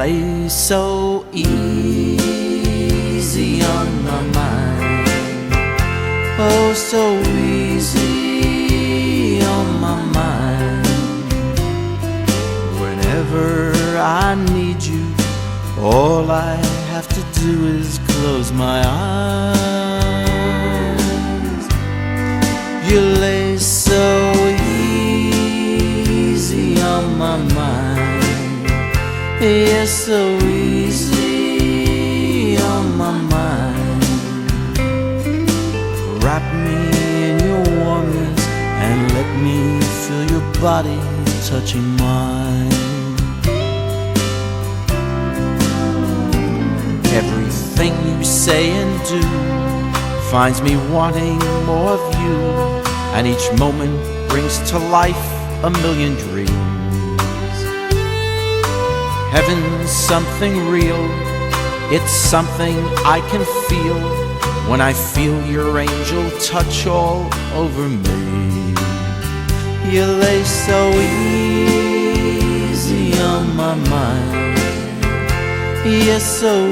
lay so easy on my mind. Oh, so easy on my mind. Whenever I need you, all I have to do is close my eyes. You lay so easy on my mind. Yes, so easy on my mind. Wrap me in your warmness and let me feel your body touching mine. Everything you say and do finds me wanting more of you, and each moment brings to life a million dreams. Heaven's something real, it's something I can feel when I feel your angel touch all over me. You lay so easy on my mind. Yes, so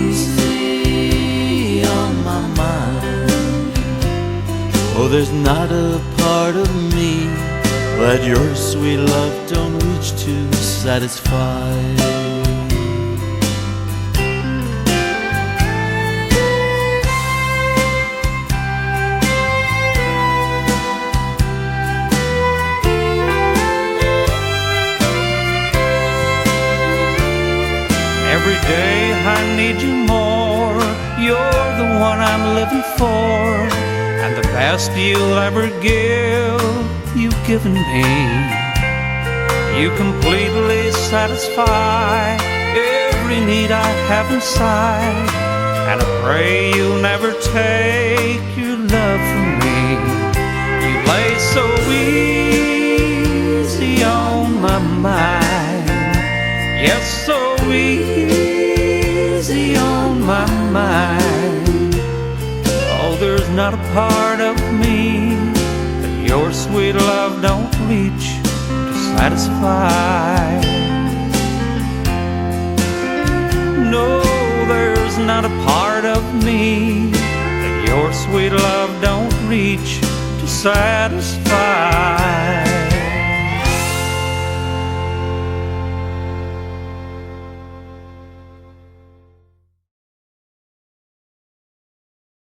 easy on my mind. Oh, there's not a part of me that your sweet love don't reach to satisfy. Every day I need you more. You're the one I'm living for, and the best you'll ever give, you've given me. You completely satisfy every need I have inside, and I pray you'll never take your love from me. You lay so easy on my mind. Yes, so easy on my mind. Oh, there's not a part of me that your sweet love don't reach to satisfy. No, there's not a part of me that your sweet love don't reach to satisfy.